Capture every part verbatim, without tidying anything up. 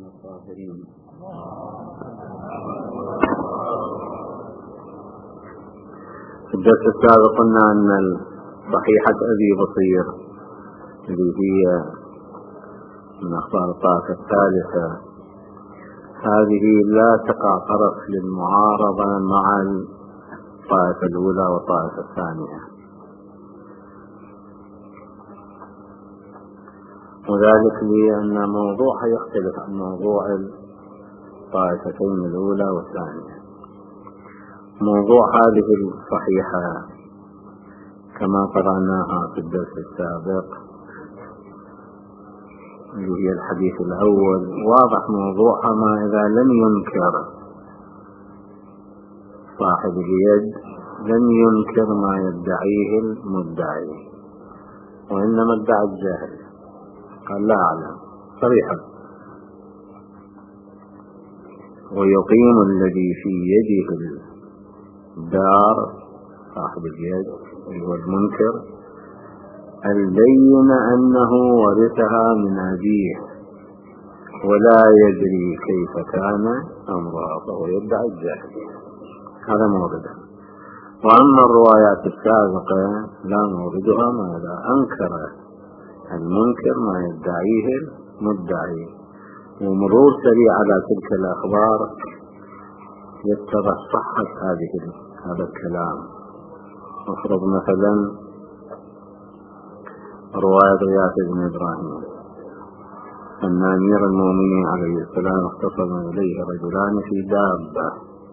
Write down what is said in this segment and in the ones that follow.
الطاهرين. في الدرس السابق قلنا أن صحيحة أبي بصير اللي هي من أخبار الطائفة الثالثة هذه لا تقع طرف للمعارضة مع الطائفة الأولى والطائفة الثانية، وذلك لأن موضوعها يختلف عن موضوع الطائفتين الأولى والثانية. موضوع هذه الصحيحة كما قرأناها في الدرس السابق اللي هي الحديث الأول، واضح موضوعها ما إذا لم ينكر صاحب اليد لم ينكر ما يدعيه المدعي، وإنما ادعى الجاهل، قال لا أعلم صريحا، ويقيم الذي في يده الدار صاحب اليد هو المنكر البين أنه ورثها من أبيه ولا يدري كيف كان أمره، فهو يدعي الجاهل، هذا مورده. وأما الروايات السابقة لا موردها ما إذا أنكر المنكر ما يدعيه المدعي. ومرور سريع على تلك الأخبار يتضح صحة هذه هذا الكلام. افرض مثلا رواية غياث بن إبراهيم أن أمير المؤمنين عليه السلام اختصم إليه رجلان في دابة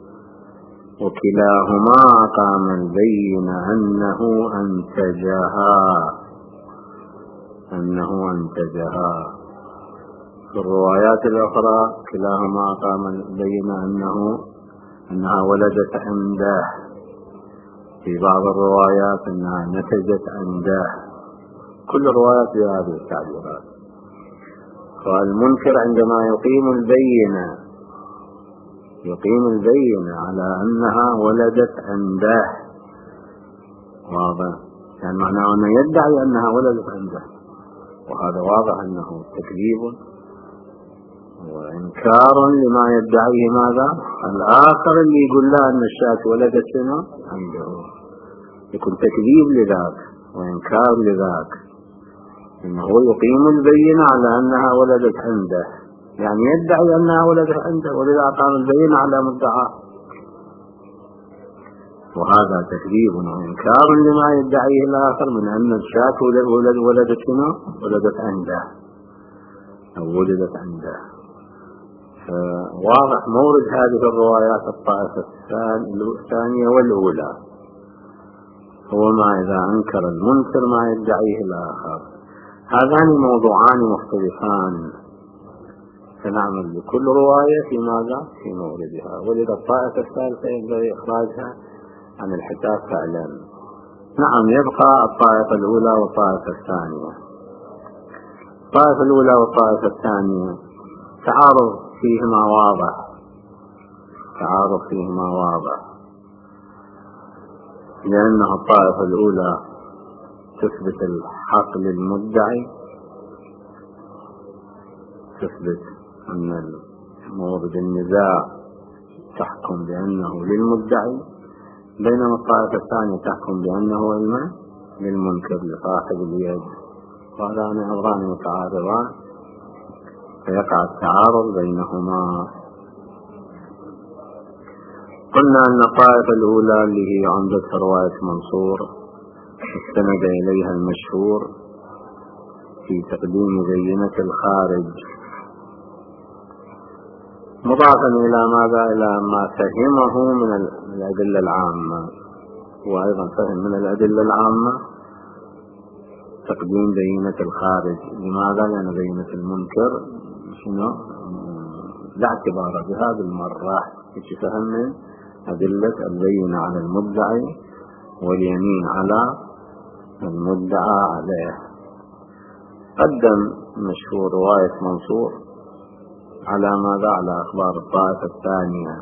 وكلاهما أقام البين أنه أنتجها أنه أنتجها في الروايات الأخرى كلاهما أقام البين أنه أنها ولدت عنده، في بعض الروايات أنها نتجت عنده، كل الروايات بهذه التعبيرات. فالمنكر عندما يقيم البينة يقيم البينة على أنها ولدت عنده، واضح، يعني معناه أنه يدعي أنها ولدت عنده، وهذا واضح أنه تكذيب وإنكار لما يدعيه ماذا الآخر اللي يقول له أن الشاة ولدت شنو عنده، يكون تكذيب لذاك وإنكار لذاك، إنه يقيم البينة على أنها ولدت عنده، يعني يدعي أنها ولدت عنده ولذا أقام البينة على مدعاه، وهذا تكذيب وإنكار لما يدعيه الآخر من أن الشاة ولد ولدت شنو ولدت عنده أو ولدت عنده. واضح مورد هذه الروايات الطائفة الثانية والأولى هو ما إذا أنكر المنكر ما يدعيه الآخر. هذان موضوعان مختلفان، فنعمل بكل رواية في ماذا في موردها، ولذا الطائفة الثالثة ينبغي إخراجها عن الحساب فعلا. نعم، يبقى الطائفة الأولى والطائفة الثانية. الطائفة الأولى والطائفة الثانية تعارض فيهما واضح تعارض فيهما واضح لأنها الطائفة الأولى تثبت الحق للمدعي، تثبت أن مورد النزاع تحكم بأنه للمدعي، بينما الطائفة الثانية تحكم بأنه للمنكر لصاحب اليد، وهذان أمران متعارضان فيقع التعارض بينهما. قلنا أن الطائفة الأولى اللي هي عندها رواية منصور استند إليها المشهور في تقديم بينة الخارج، مضافا إلى ماذا إلى ما فهمه من الأدلة العامة، وأيضا فهم من الأدلة العامة تقديم بينة الخارج. لماذا؟ لأن بينة المنكر شنو لا اعتبار بها بالمرة، يتفهم من أدلة البينة على المدعي واليمين على المدعى عليه. قدم مشهور رواية منصور على ماذا على أخبار الطائفة الثانية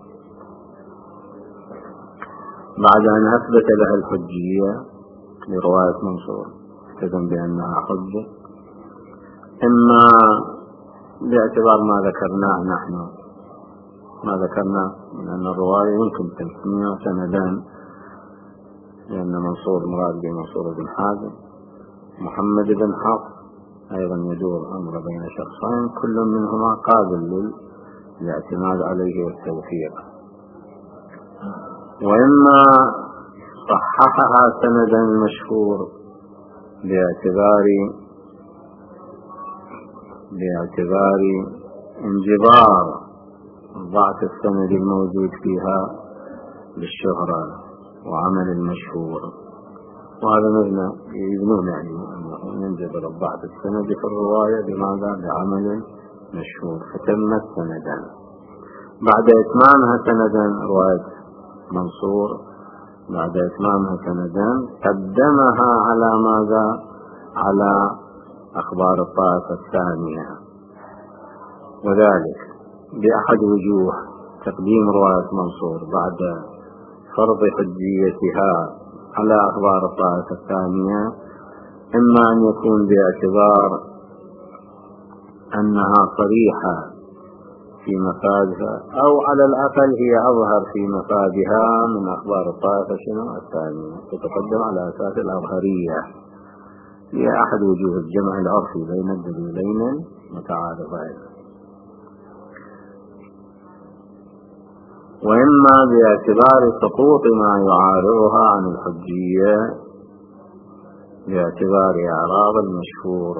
بعد أن أثبت لها الحجية لرواية منصور، اعتقد بأنها حجة، إما باعتبار ما ذكرناه نحن ما ذكرناه من أن الرواية يمكن تسمية سندان، لأن منصور مراد بمنصور بن حازم. محمد بن حفص أيضا يدور أمر بين شخصين كل منهما قابل للاعتماد عليه والتوثيق. وإما صححها سندا المشهور باعتبار باعتبار انجبار ضعف السند الموجود فيها بالشهرة وعمل المشهور، وهذا مبنى يبنون يعني أنه ينجبر ضعف السند في الرواية بماذا؟ بعمل مشهور، فتمت سندا. بعد إتمامها سندا رواية منصور، بعد إتمامها سندا قدمها على ماذا؟ على أخبار الطائفة الثانية، وذلك بأحد وجوه تقديم رواية منصور بعد فرض حجيتها على أخبار الطائفة الثانية، إما أن يكون باعتبار أنها صريحة في مفادها، أو على الأقل هي أظهر في مفادها من أخبار الطائفة شنو الثانية، تتقدم على أساس الأظهرية. هي أحد وجوه الجمع العرفي بين الدليلين متعارضين. وإما باعتبار سقوط ما يعارضها عن الحجية باعتبار إعراض المشهور.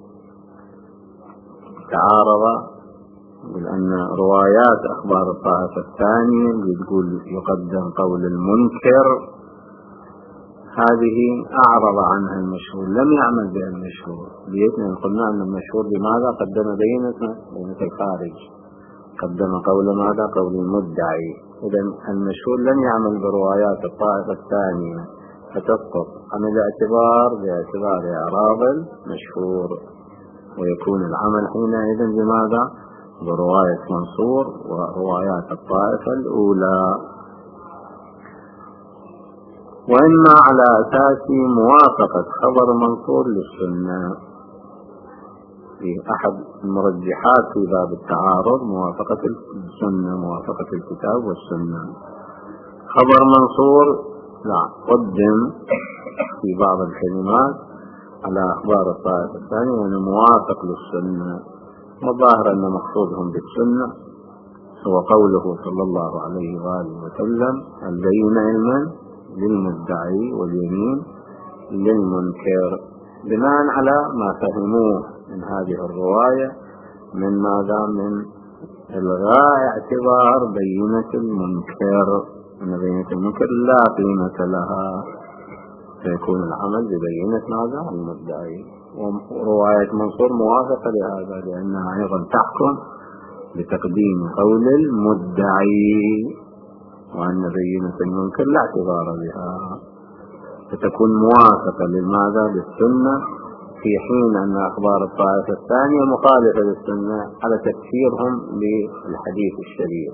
تعارض لأن روايات أخبار الطائفة الثانية اللي تقول يقدم قول المنكر هذه أعرض عنها المشهور، لم يعمل بها المشهور. بيتنا قلنا أن المشهور بماذا؟ قدم بينة بينة الخارج، قدم قول ماذا؟ قول المدعي. إذن المشهور لم يعمل بروايات الطائفة الثانية فتسقط عن الاعتبار باعتبار إعراض المشهور، ويكون العمل حينئذ بماذا؟ برواية منصور وروايات الطائفة الأولى. وإما على أساس موافقة خبر منصور للسنة، في أحد المرجحات في باب التعارض موافقة السنة، موافقة الكتاب والسنة. خبر منصور لا قدم في بعض الكلمات على أخبار الطائفة الثانية يعني موافق للسنة، وظاهر أن مقصودهم بالسنة هو قوله صلى الله عليه وآله وسلم: البين علما للمدعي واليمين للمنكر، بناء على ما فهموه من هذه الرواية من ماذا؟ من إلغاء اعتبار بينة المنكر، أن بينة المنكر لا قيمة لها، فيكون العمل ببينة ماذا؟ المدعي. ورواية منصور موافقة لهذا، لأنها أيضا تحكم بتقديم قول المدعي، وأن بينة المنكر لا اعتبار بها، فتكون موافقة لماذا؟ للسنة، في حين أن أخبار الطائفة الثانية مخالفة للسنة على تكفيرهم بالحديث الشريف.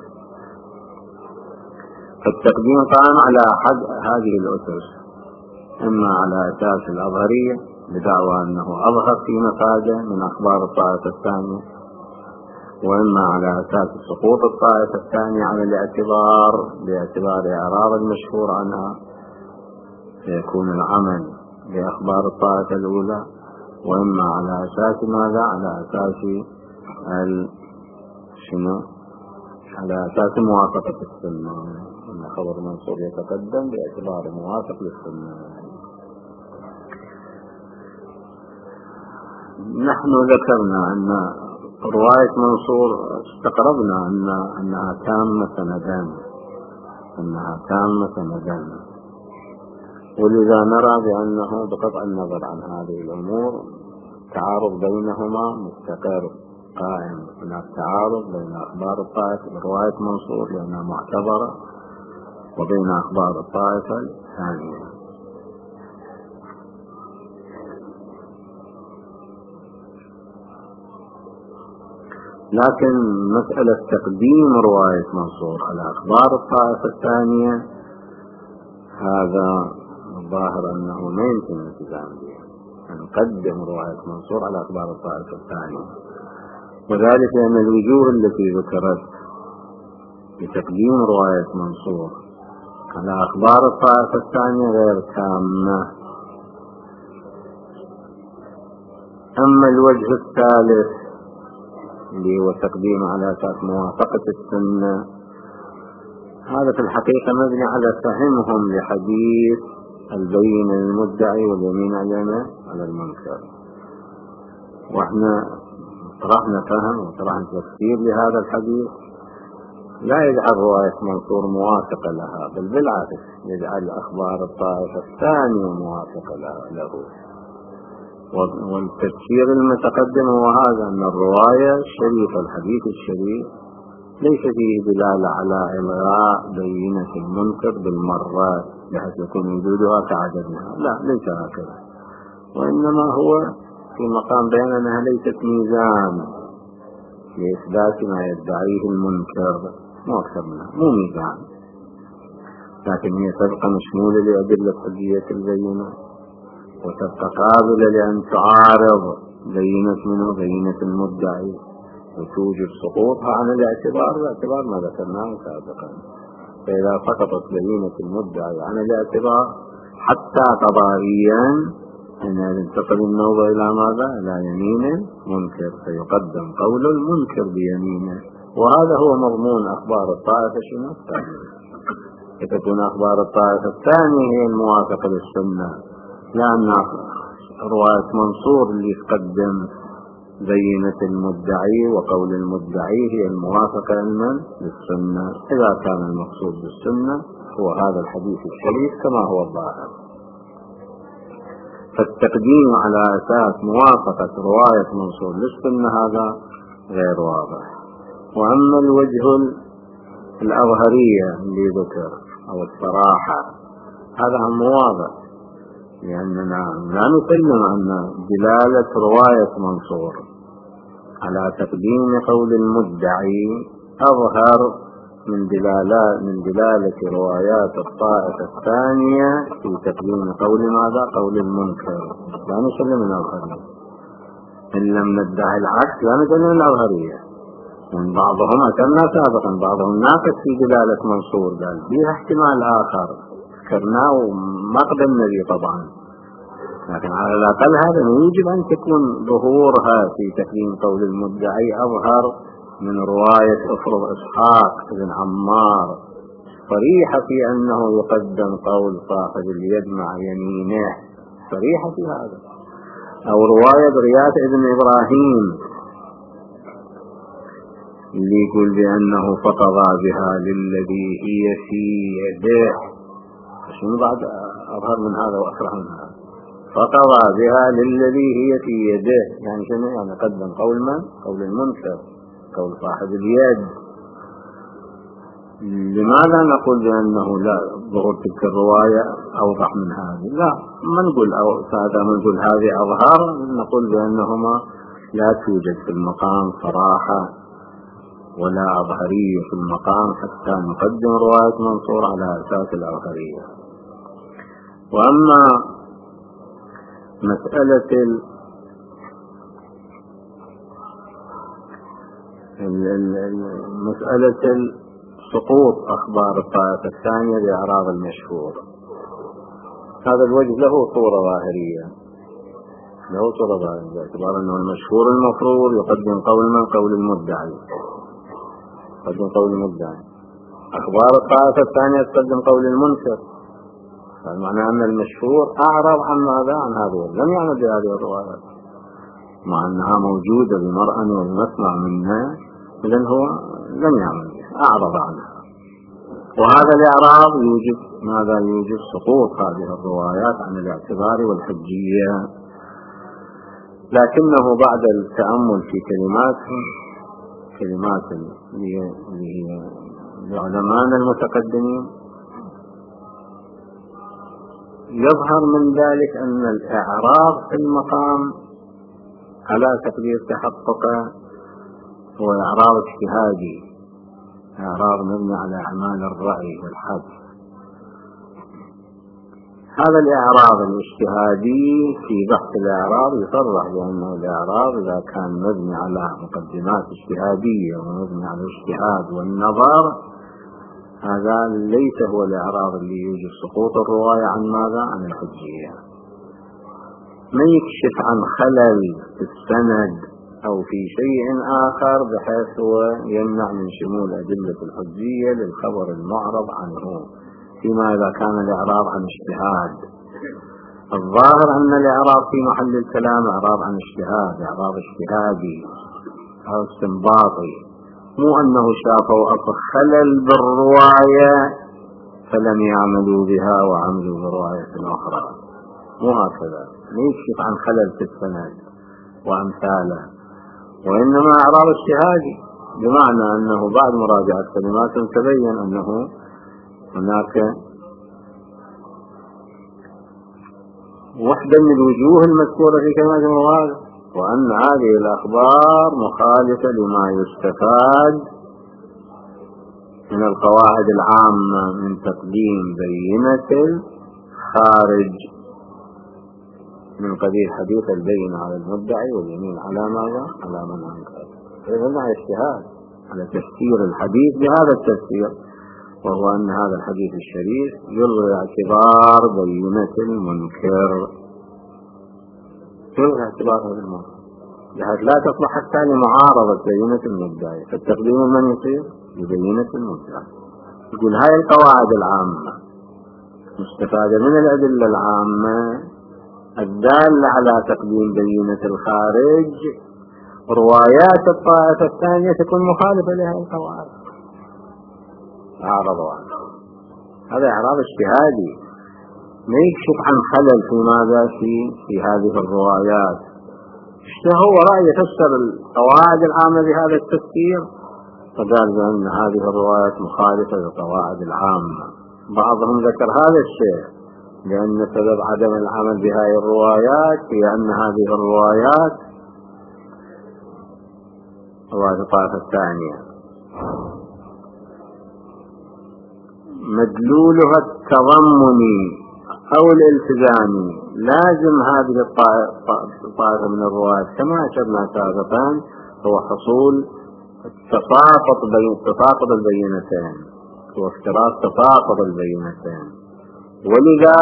فالتقديم قام على أحد هذه الأسس، إما على أساس الأظهرية بدعوى أنه أظهر في مفاده من أخبار الطائفة الثانية، وإما على أساس سقوط الطائفة الثانية على الاعتبار باعتبار إعراض المشهور عنها، فيكون العمل بأخبار الطائفة الأولى، وإما على أساس ماذا؟ على أساس ال... شنو؟ على أساس موافقة السنة، أن خبر منصور يتقدم باعتبار موافق للسنة. نحن ذكرنا أن رواية منصور استقربنا أن أنها تامة سندان، أنها تامة سندان، ولذا نرى بأنه بقطع النظر عن هذه الأمور تعارض بينهما مستقر قائم. هناك تعارض بين أخبار الطائفة برواية منصور لأنها معتبرة، وبين أخبار الطائفة الثانية. لكن مسألة تقديم رواية منصور على أخبار الطائفة الثانية هذا الظاهر أنه ما يمكن الالتزام به، نقدم رواية منصور على أخبار الطائفة الثانية، وذلك لأن الوجوه التي ذكرت بتقديم رواية منصور على أخبار الطائفة الثانية غير تامة. أما الوجه الثالث اللي هو تقديم على أساس موافقة السنة، هذا في الحقيقة مبني على فهمهم لحديث البين المدعي واليمين على المنكر، واحنا طرحنا فهم وطرحنا تفسير لهذا الحديث لا يجعل رواية منصور موافقة لها، بل بالعكس يجعل أخبار الطائفة الثانية موافقة له. والتفسير المتقدم هو هذا، أن الرواية الشريفة الحديث الشريف ليس فيه دلالة على إلغاء بينة المنكر بالمرات بحيث يكون وجودها كعددها، لا ليس هكذا، وإنما هو في مقام بيان أنها ليست ميزان لإثبات ما يدعيه المنكر، مو أكثر منها، مو ميزان، لكن هي تبقى مشمولة لأدلة حجية البينة، وتبقى قابلة لأن تعارض بينة منه بينة المدعي، وتوجد سقوطها عن الاعتبار باعتبار ما ذكرناه سابقا. فإذا سقطت بينة المدعي عن الاعتبار حتى قضائيا أن ينتقل النوبة إلى ماذا؟ إلى يمين منكر، فيقدم قول المنكر بيمينه، وهذا هو مضمون أخبار الطائفة شنو؟ فتكون أخبار الطائفة الثانية هي الموافقة للسنة، لأن رواية منصور اللي تقدم بينة المدعي وقول المدعي هي الموافقة للسنة، إذا كان المقصود بالسنة هو هذا الحديث الشريف كما هو الظاهر. فالتقديم على أساس موافقة رواية منصور للسنة هذا غير واضح. وأما الوجه الأظهرية اللي ذكر أو الصراحة هذا هم واضح، لأننا لا نسلم أن دلالة رواية منصور على تقديم قول المدعي أظهر من دلالة من دلالة روايات الطائفة الثانية في تقديم قول ماذا؟ قول المنكر، لا نسلم الأظهرية. إن لم ندعي العكس لا نسلم الأظهرية. من بعضهم أتمنى سابقا بعضهم ناقص في دلالة منصور، قال فيها احتمال آخر ذكرناه ما قدمنا به طبعا، لكن على الأقل هذا يجب أن تكون ظهورها في تقديم قول المدعي أظهر من رواية أفرض إسحاق بن عمار صريحة في أنه يقدم قول صاحب اليد مع يمينه، صريحة في هذا، أو رواية رياض بن إبراهيم اللي يقول بأنه فقضى بها للذي هي في يده، شنو بعد أظهر من هذا وأسرع من هذا؟ فقضى بها للذي هي في يده، يعني شنو؟ يعني قدم قول من؟ قول المنكر، قول صاحب اليد. لماذا نقول بأنه لا ظهور تلك الرواية أوضح من هذه؟ لا، ما نقول أو سادة ما نقول هذه أظهر، نقول بأنهما لا توجد في المقام صراحة ولا أظهرية في المقام حتى نقدم رواية منصور على أساس الأظهرية. وأما مسألة مسألة سقوط أخبار الطائفة الثانية بأعراض المشهور، هذا الوجه له صورة ظاهرية، له صورة ظاهرية باعتبار أنه المشهور المفروض يقدم قول من؟ قول المدعي، يقدم قول المدعي. أخبار الطائفة الثانية تقدم قول المنكر، فالمعنى أن المشهور أعرض عن ماذا؟ عن هذا، لم يعمل بهذه الروايات مع أنها موجودة بمرأة والمسمع منها، إذن هو لم يعمل بها، أعرض عنها. وهذا الإعراض يوجب ماذا؟ يوجب سقوط هذه الروايات عن الاعتبار والحجية. لكنه بعد التأمل في كلماتهم كلمات لعلماء المتقدمين يظهر من ذلك أن الإعراض في المقام على تقدير تحققه هو إعراض اجتهادي، إعراض مبني على أعمال الرأي والحد. هذا الإعراب الاجتهادي في بحث الإعراب يصرح بأنه الإعراب إذا كان مبني على مقدمات اجتهادية ومبني على الاجتهاد والنظر، هذا ليس هو الإعراب اللي يوجد سقوط الرواية عن ماذا؟ عن الحجية. ما يكشف عن خلل في السند أو في شيء آخر بحيث هو يمنع من شمول أدلة الحجية للخبر المعرض عنه، فيما إذا كان الإعراب عن اجتهاد. الظاهر أن الإعراب في محل الكلام إعراب عن اجتهاد، إعراب اجتهادي أو استنباطي، مو أنه شافوا أصل خلل بالرواية فلم يعملوا بها وعملوا برواية أخرى، مو هكذا، لا يكشف عن خلل في السند وأمثاله، وإنما إعراب اجتهادي، بمعنى أنه بعد مراجعة كلمات تبين أنه هناك وحدة من الوجوه المذكورة في كلمات المواد، وأن هذه الأخبار مخالفة لما يستفاد من القواعد العامة من تقديم بينة الخارج من قبيل حديث البين على المدعي واليمين على ماذا؟ على من أنكر. إذا هذا اجتهاد على تفسير الحديث بهذا التفسير، وهو أن هذا الحديث الشريف يلغي اعتبار بينة المنكر، يلغي اعتبار هذا المنكر بحيث لا تصلح حتى لمعارضة بينة المدعي، فالتقديم من يصير ببينة المدعي. يقول هاي القواعد العامة مستفادة من الأدلة العامة الدالة على تقديم بينة الخارج، روايات الطائفة الثانية تكون مخالفة لهذه القواعد، أعرضوا عنه. هذا إعراب اجتهادي ما يكشف عن خلل في ماذا في في هذه الروايات. اشتهوا وراء يفسر القواعد العامة بهذا التفسير، فقال بأن هذه الروايات مخالفة للقواعد العامة. بعضهم ذكر هذا الشيء لأن سبب عدم العمل بهذه الروايات هي أن هذه الروايات رواية الطائفة الثانية مدلولها التضمني أو الالتزامي، لازم هذه الطائفة من الروايات كما أشرنا سابقا هو حصول تساقط بين تساقط البينتين وافتراض تساقط البينتين، ولذا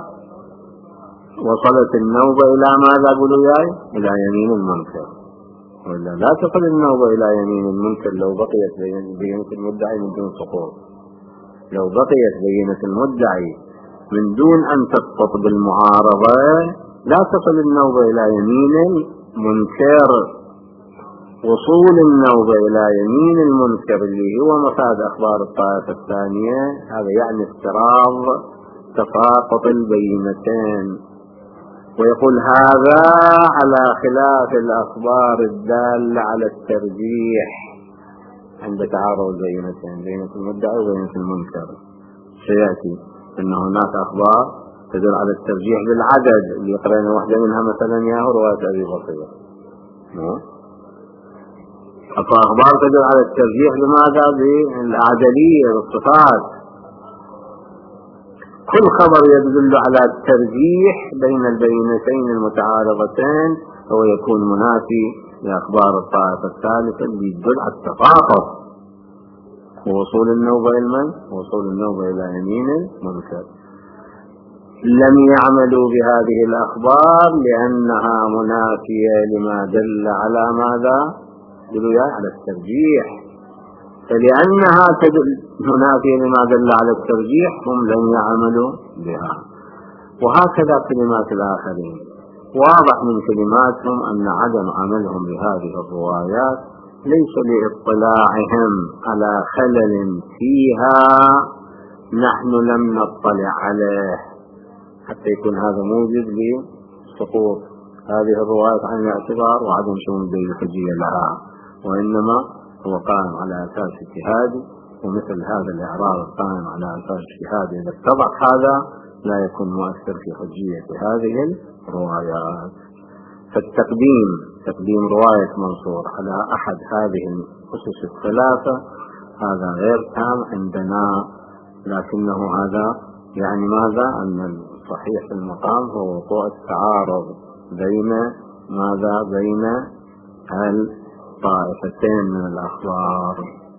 وصلت النوبة إلى ماذا قولوا ياي؟ إلى يمين المنكر، ولا لا تصل النوبة إلى يمين المنكر لو بقيت بينة المدعي من دون سقوط، لو بقيت بينة المدعي من دون أن تسقط بالمعارضة لا تصل النوبة إلى يمين المنكر. وصول النوبة إلى يمين المنكر اللي هو مفاد أخبار الطائفة الثانية هذا يعني افتراض تساقط البينتين، ويقول هذا على خلاف الأخبار الدالة على الترجيح عند تعارض البينتين، بينة المدعي وبينة المنكر. سيأتي أن هناك أخبار تدل على الترجيح بالعدد اللي يقرأنا واحدة منها مثلا يا رواية أبي بصير، أخبار تدل على الترجيح بماذا؟ بالعددية بالصفات. كل خبر يدل على الترجيح بين البينتين المتعارضتين هو يكون منافي لأخبار الطائفة الثالثة اللي يدل على التفاقم ووصول النوبة إلى من؟ وصول النوبة إلى يمين المنكر. لم يعملوا بهذه الأخبار لأنها منافية لما دل على ماذا؟ دلوا على الترجيح، فلأنها تدل منافية لما دل على الترجيح هم لم يعملوا بها. وهكذا كلمات الآخرين واضح من كلماتهم أن عدم عملهم بهذه الروايات ليس لاطلاعهم على خلل فيها نحن لم نطلع عليه حتى يكون هذا موجب لسقوط هذه الروايات عن الاعتبار وعدم شمول الدليل الحجية لها، وإنما هو قائم على أساس اجتهادي، ومثل هذا الإعراب القائم على أساس اجتهادي إذا اتضح هذا لا يكون مؤثر في حجية هذه الروايات. فالتقديم تقديم رواية منصور على أحد هذه الأسس الثلاثة هذا غير تام عندنا، لكنه هذا يعني ماذا؟ أن الصحيح في المقام هو وقوع التعارض بين ماذا؟ بين الطائفتين من الأخبار.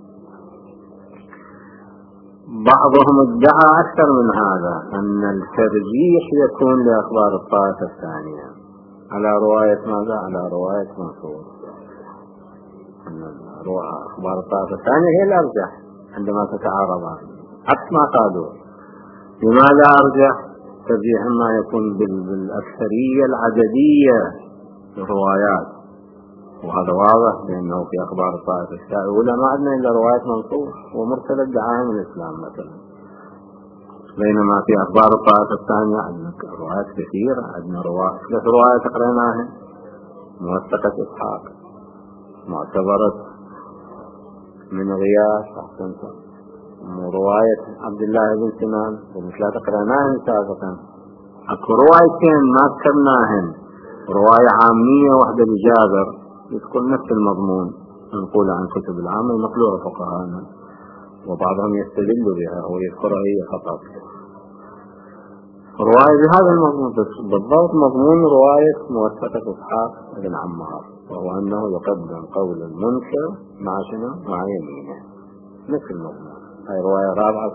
بعضهم ادعى أكثر من هذا، أن الترجيح يكون لأخبار الطائفة الثانية على رواية ماذا؟ على رواية منصور، أن أخبار الطائفة الثانية هي الأرجح عندما تتعارضان، عكس ما قالوا. لماذا أرجح؟ ترجيح ما يكون بالأكثرية العددية للروايات، وهذا واضح لأنه في أخبار الطائفة الأولى ما عندنا إلا رواية منصور ومرسل الدعائم الإسلام مثلا، بينما في أخبار الطائفة الثانية عندنا روايات كثيرة. عندنا روايات ثلاث روايات قريناها: موثقة إسحاق، معتبرة من غياث، أحسنت، ورواية عبد الله بن سنان، ومثل قريناهن سابقا. أكو روايتين ما ذكرناهن، رواية عامية واحدة لجابر يذكر نفس المضمون منقولة عن كتب العامة مقلوعة فقهانا، وبعضهم يستدل بها ويذكرها هي فقط. رواية بهذا المضمون بالضبط مضمون رواية موثقة إسحاق بن عمار، وهو أنه يقدم قول المنكر مع شنو؟ مع يمينه، نفس المضمون. هاي رواية رابعة.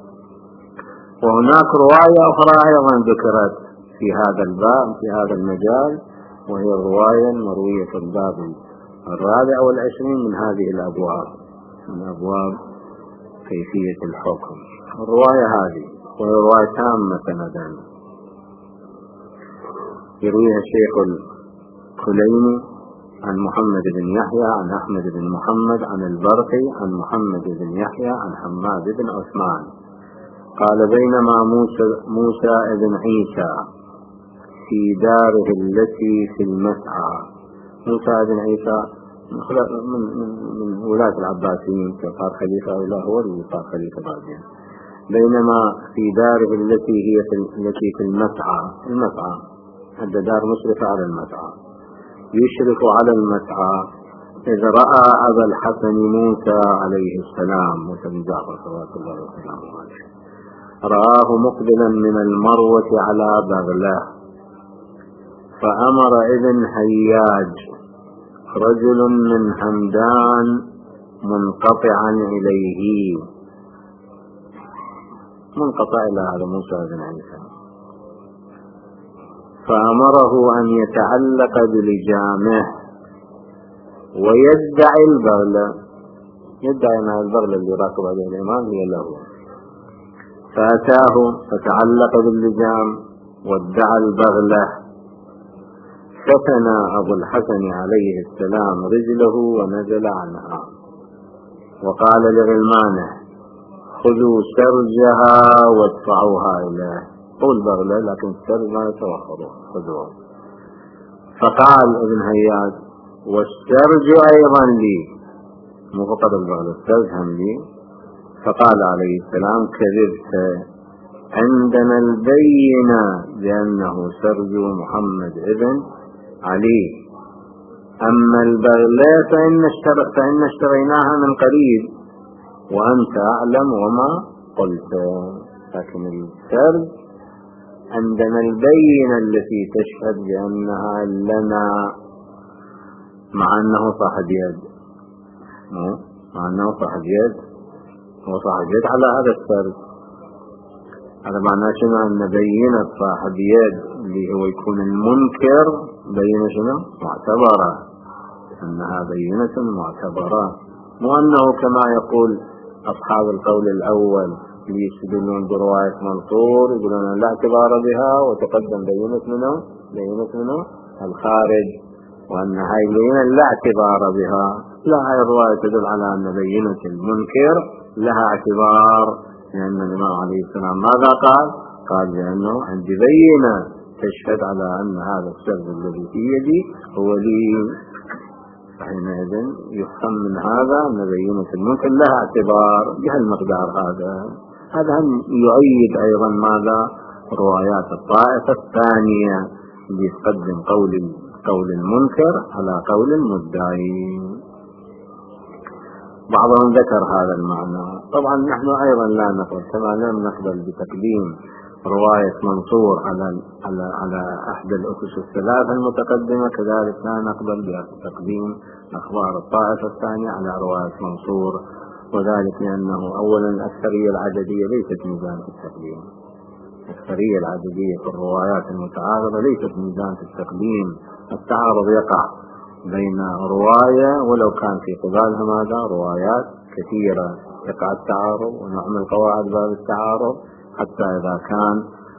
وهناك رواية أخرى أيضا ذكرت في هذا الباب في هذا المجال، وهي الرواية المروية في الباب الرابع والعشرين من هذه الأبواب، من أبواب كيفية الحكم. الرواية هذه وهي رواية تامة سندا، يرويها الشيخ الكليني عن محمد بن يحيى عن أحمد بن محمد عن البرقي عن محمد بن يحيى عن حماد بن عثمان قال: بينما موسى, موسى بن عيسى في داره التي في المسعى. موسى بن عيسى من, من, من ولاة العباسيين، صار خليفة أو لا، هو اللي صار خليفة بعدين. بينما في داره التي هي في التي في المسعى، المسعى هذا دار مشرفة على المسعى، يشرف على المسعى، إذ رأى أبا الحسن موسى عليه السلام، موسى بن جعفر صلوات الله وسلامه عليه، رآه مقبلا من المروة على بغلة، فأمر ابن هياج رجل من همدان منقطعا إليه، منقطع إلى هذا موسى بن عيسى، فأمره أن يتعلق بلجامه ويدعي البغلة، يدعي أن البغلة اللي راكب عليه الإمام هي له. فأتاه فتعلق باللجام وادعى البغلة، فتنى أبو الحسن عليه السلام رجله ونزل عنها، وقال لغلمانه: خذوا سرجها وادفعوها إليه. قول بغلة لكن السرج ما يتوخروا، خذوه. فقال ابن هياج: والسرج أيضا لي، مو فقط البغلة، السرج هم لي. فقال عليه السلام: كذبت، عندنا البينة بأنه سرج محمد ابن علي، أما البغلة فإن, اشتر... فإن اشتريناها من قريب وأنت أعلم وما قلت، لكن السرج عندنا البينة التي تشهد بأنها لنا، مع أنه صاحب يد، مع أنه صاحب يد، هو صاحب يد على هذا السرج. هذا معناه شنو؟ أن بينة صاحب يد اللي هو يكون المنكر بينة شنو؟ معتبرة، أنها بينة معتبرة، مو أنه كما يقول أصحاب القول الأول اللي يستدلون برواية منصور يقولون لا اعتبار بها وتقدم بينة منه بينة منه الخارج، وأن هاي البينة لا اعتبار بها. لا، هاي الرواية تدل على أن بينة المنكر لها اعتبار، لأن الإمام عليه السلام ماذا قال؟ قال بأنه عندي بينة تشهد على أن هذا السرج الذي في يدي هو لي. حينئذ يفهم من هذا أن بينة المنكر لها اعتبار بهالمقدار. هذا هذا هم يؤيد أيضا ماذا؟ روايات الطائفة الثانية اللي تقدم قول قول المنكر على قول المدعي. بعضهم ذكر هذا المعنى. طبعا نحن أيضا لا نقبل، كما لم نقبل بتقديم رواية منصور على على على أحد الأسس الثلاثة المتقدمة، كذلك لا نقبل بتقديم أخبار الطائفة الثانية على رواية منصور، وذلك لأنه أولا الأكثرية العددية ليست ميزان في التقديم. الأكثرية العددية في الروايات المتعارضة ليست ميزان في التقديم. التعارض يقع بين رواية ولو كان في قبالها ماذا روايات كثيرة يقع التعارض، ونعمل قواعد باب التعارض حتى إذا كان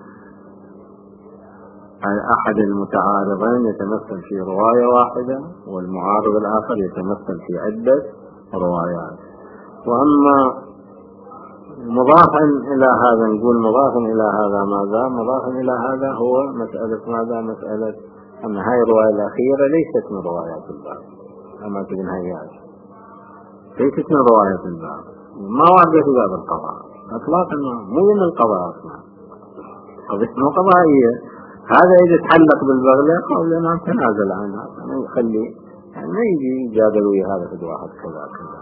أحد المتعارضين يتمثل في رواية واحدة والمعارض الآخر يتمثل في عدة روايات. وأما مضافا إلى هذا، نقول مضافا إلى هذا ماذا؟ مضافا إلى هذا هو مسألة ماذا؟ مسألة أن هاي الرواية الأخيرة ليست من روايات الباب، أما تبين هياش ليست من روايات الباب، ما وردت في باب القضاء اطلاقا، مو من القضاء اصلا، قضية مو قضائية. هذا اذا تحلق بالبغلة قول لنا تنازل عنها، ما يخلي يعني ما يجي يجادل ويا هذا في واحد كذا كذا،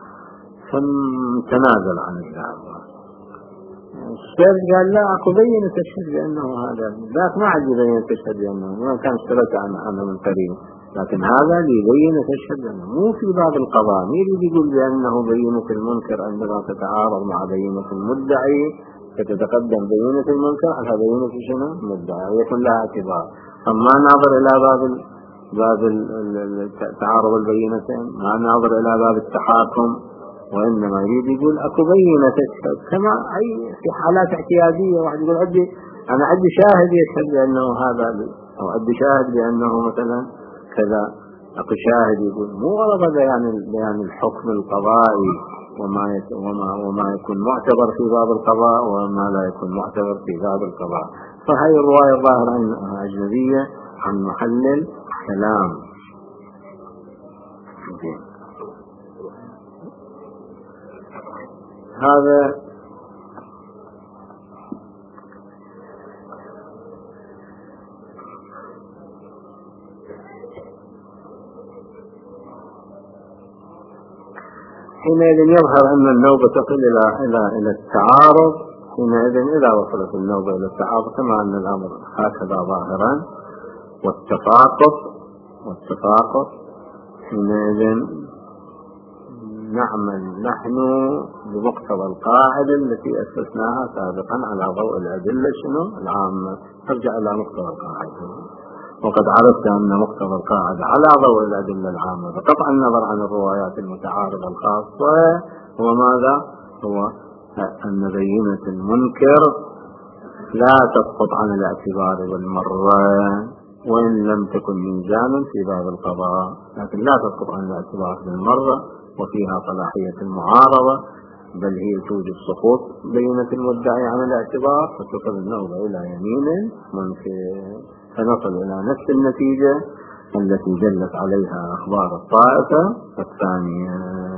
فتنازل عن الدعوة. الشيخ قال لا اكو بينة تشهد بانه هذا، ذاك ما عاد يبين تشهد بانه ما كان اشترط عنه من قريب، لكن هذا ليبين تشهد بانه مو في باب القضاء. مين اللي يقول بانه بينة المنكر عندما تتعارض مع بينة المدعي فتتقدم بينة المنكر على بينة شنو؟ المدعي، ويكون لها اعتبار. اما ناظر الى باب باب تعارض البينتين، ما ناظر الى باب التحاكم، وإنما يريد يقول أكو بينة تشهد، كما أي في حالات اعتيادية واحد يقول عندي أنا عندي شاهد يشهد بأنه هذا، أو عندي شاهد بأنه مثلا كذا، أكو شاهد يقول مو غلط بيان بيان الحكم القضائي وما وما وما يكون معتبر في باب القضاء وما لا يكون معتبر في باب القضاء. فهي الرواية الظاهرة أنها أجنبية عن محل الكلام. هذا حينئذ يظهر أن النوبة تصل إلى إلى إلى التعارض. حينئذ إذا وصلت النوبة إلى التعارض كما أن الأمر هكذا ظاهرا والتفاقط والتفاقط حينئذ نعمل نحن بمقتضى القاعدة التي أسسناها سابقا على ضوء الأدلة شنو العامة، ترجع إلى مقتضى القاعدة. وقد عرفت أن مقتضى القاعدة على ضوء الأدلة العامة بقطع النظر عن الروايات المتعارضة الخاصة هو ماذا؟ هو أن بينة المنكر لا تسقط عن الاعتبار بالمرة، وإن لم تكن ميزانا في باب القضاء، لكن لا تسقط عن الاعتبار بالمرة، وفيها صلاحية المعارضة، بل هي توجد سقوط بينة المدعي عن الاعتبار فتصل النوبة إلى يمين منكر، فنصل إلى نفس النتيجة التي دلت عليها أخبار الطائفة الثانية.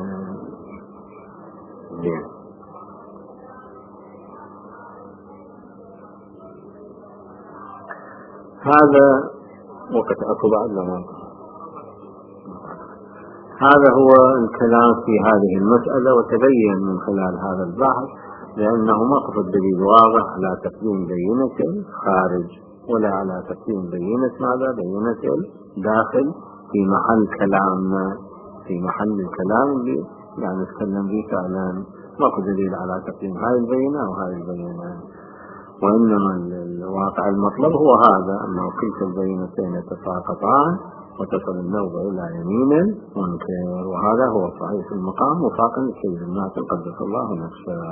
هذا وقت أكو بعد لما هذا هو الكلام في هذه المسألة. وتبين من خلال هذا البحث لأنه مقصد الدليل واضح على تقديم بينة الخارج ولا على تقديم بينة ماذا؟ بينة الداخل في محل كلامنا، في محل الكلام اللي يعني نتكلم به فعلا ماكو دليل على تقديم هاي البينة وهاي البينة، وإنما الواقع المطلب هو هذا أنه كلتا البينتين يتساقطان وتصل النوبة إلى يمين منكر، وهذا هو صحيح المقام وفاقا لسيد الناس قدس الله نفسه.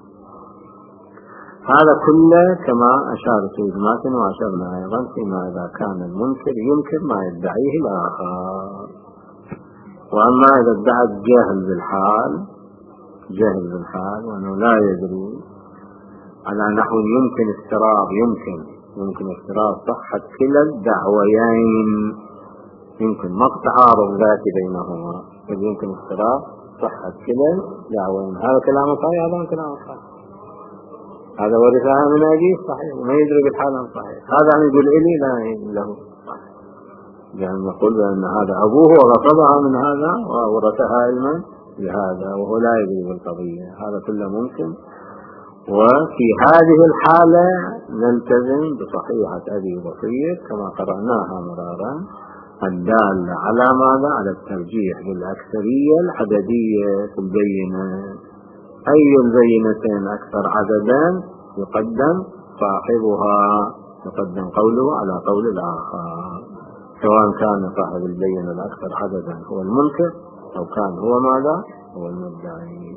هذا كله كما أشار سيد ماتن وأشرنا أيضا فيما إذا كان المنكر ينكر ما يدعيه الآخر. وأما إذا ادعى الجهل بالحال جهل بالحال وأنه لا يدري على نحو يمكن افتراض يمكن يمكن افتراض صحة كلا الدعويين، يمكن ما تعارض ذاتي بينهما، بل يمكن افتراض صحة كلا الدعويين. هذا كلام صحيح، هذا كلام صحيح، هذا ورثها من أبيه صحيح وما يدري بالحال صحيح، هذا عم يقول إلي لا له صحيح، يعني نقول بأن هذا أبوه وغصبها من هذا وورثها علما بهذا وهو لا يدري بالقضية. هذا كله ممكن. وفي هذه الحالة نلتزم بصحيحة أبي بسيط كما قرأناها مرارا الدالة على ماذا؟ على الترجيح بالأكثرية العددية في البينة. أي البينتين أكثر عددا يقدم صاحبها، يقدم قوله على قول الآخر، سواء كان صاحب البينة الأكثر عددا هو المنكر أو كان هو ماذا؟ هو المدعي،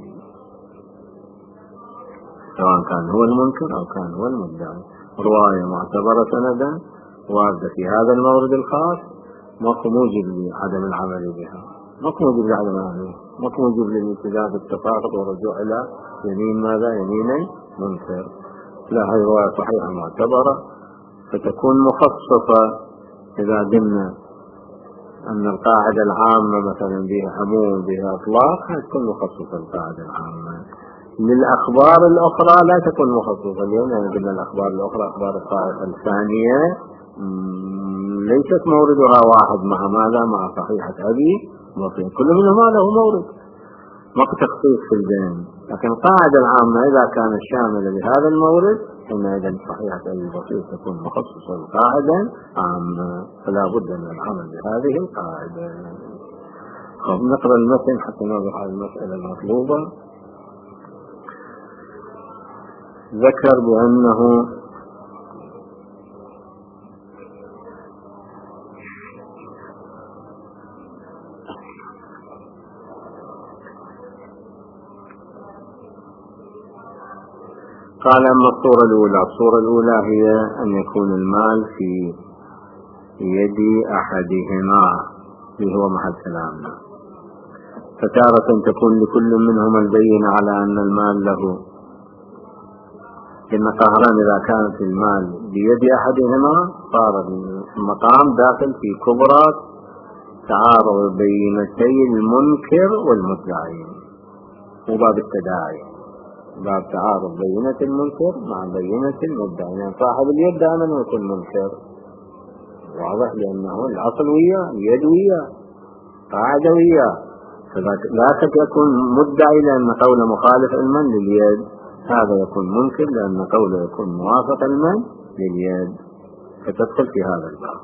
سواء كان هو المنكر أو كان هو المدعي. رواية معتبرة سندا واردة في هذا المورد الخاص ماكو موجب لعدم العمل بها، ماكو موجب لعدم العمل بها، ماكو موجب للالتزام بالتفاقد والرجوع إلى يمين ماذا؟ يمين منكر. لا، هي رواية صحيحة معتبرة، فتكون مخصصة إذا قلنا أن القاعدة العامة مثلا بها عموم بها إطلاق، تكون مخصصة القاعدة العامة. للأخبار الأخرى لا تكون مخصصة. اليوم يعني قلنا الأخبار الأخرى أخبار الطائفة الثانية ليست موردها واحد مع ماذا؟ مع صحيحة أبي بسيط، كل منهما له مورد، ما تخصيص في البين. لكن القاعدة العامة إذا كانت شاملة لهذا المورد حينئذ صحيحة أبي بسيط تكون مخصصة القاعدة عامة، فلا بد من العمل بهذه القاعدة. خب نقرأ المتن حتى نوضح المسألة المطلوبة. ذكر بأنه قال أما الصورة الأولى، الصورة الأولى هي أن يكون المال في يد أحدهما اللي هو محل كلامنا، فتارة تكون لكل منهما البينة على أن المال له، إن قهران إذا كانت المال بيد أحدهما صار المقام داخل في كبرى تعارض بينتي المنكر والمدعي، وباب التداعي باب تعارض بينة المنكر مع بينة المدعي. يعني صاحب اليد دائما يكون منكر، واضح، لأنه الأصل وياه، اليد وياه، قاعدة وياه، فلا يكون مدعي لأن قوله مخالف علما لليد، هذا يكون منكر لأن قوله يكون موافق علما لليد، فتدخل في هذا الباب.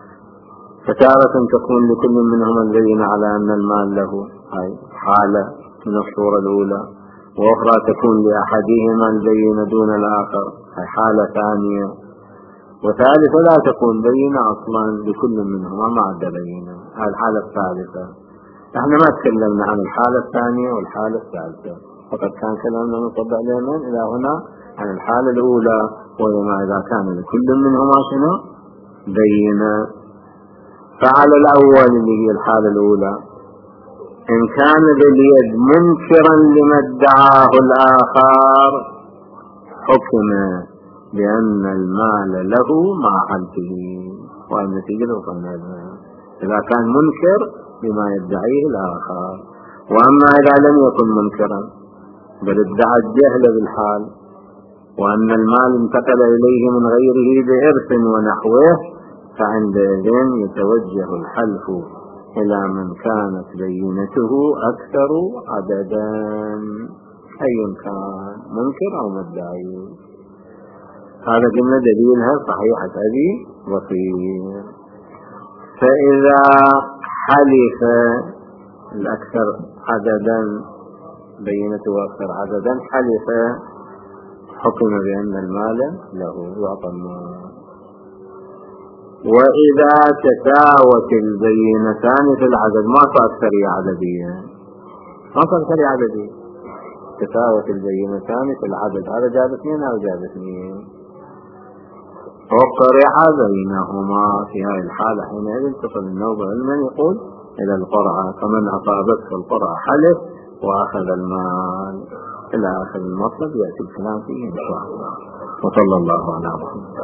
فتارة تكون لكل منهما البينة على أن المال له، هاي حالة من الصورة الأولى، وأخرى تكون لأحدهما البينة دون الآخر، هاي حالة ثانية، وثالثة لا تكون بينة أصلا لكل منهما ما عدا بينة، هاي الحالة الثالثة. احنا ما تكلمنا عن الحالة الثانية والحالة الثالثة، فقد كان كلامنا مطبع لمن إلى هنا عن الحالة الأولى، وما إذا كان لكل منهما شنو؟ بينة. فعلى الأول اللي هي الحالة الأولى، إن كان باليد منكرا لما ادعاه الآخر حكم بأن المال له مع حلفه، والنتيجة وصلنا لها إذا كان منكر لما يدعيه الآخر. وأما إذا لم يكن منكرا بل ادعى الجهل بالحال وأن المال انتقل إليه من غيره بإرث ونحوه، فعندئذ يتوجه الحلف إلى من كانت بينته أكثر عددا، أي كان منكر أو مدعي. هذا قلنا دليلها صحيحة أبي بسيط. فإذا حلف الأكثر عددا، بينته أكثر عددا، حلف حكم بأن المال له يعطى المال. وإذا تساوت البينتان في العدد، ما صار أكثرية عددية، ما صار أكثرية عددية، تساوت البينتان في العدد، هذا جاب اثنين أو جاب اثنين، وقرع بينهما. في هذه الحالة حينئذ تصل النوبة علما يقول إلى القرعة، فمن أصابته القرعة حلف وأخذ المال إلى آخر المطلب، يأتي الكلام فيه إن شاء الله. وصلى الله على محمد.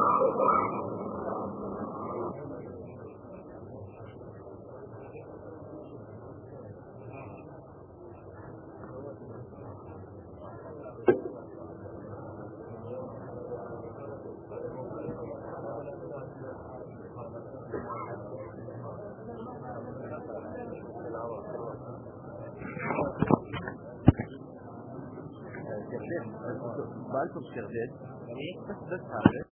ما لكم شيء جديد بس بس هذا